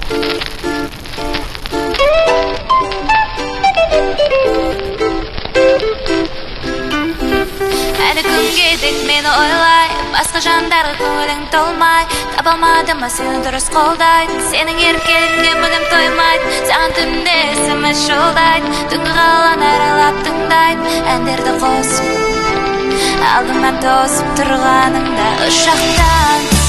Әлі күнге дек мені ойлай, басқа жандарға көңілің толмай, таба алмадым сені дұрыс қолдайды, сенің еркелігіңе мүлдем тоймайды, саған түнде смс жолдайды, түнгі қаланы аралап тыңдайды, әндерді қосып алдыңнан тосып тұрғаныңда ұшақтан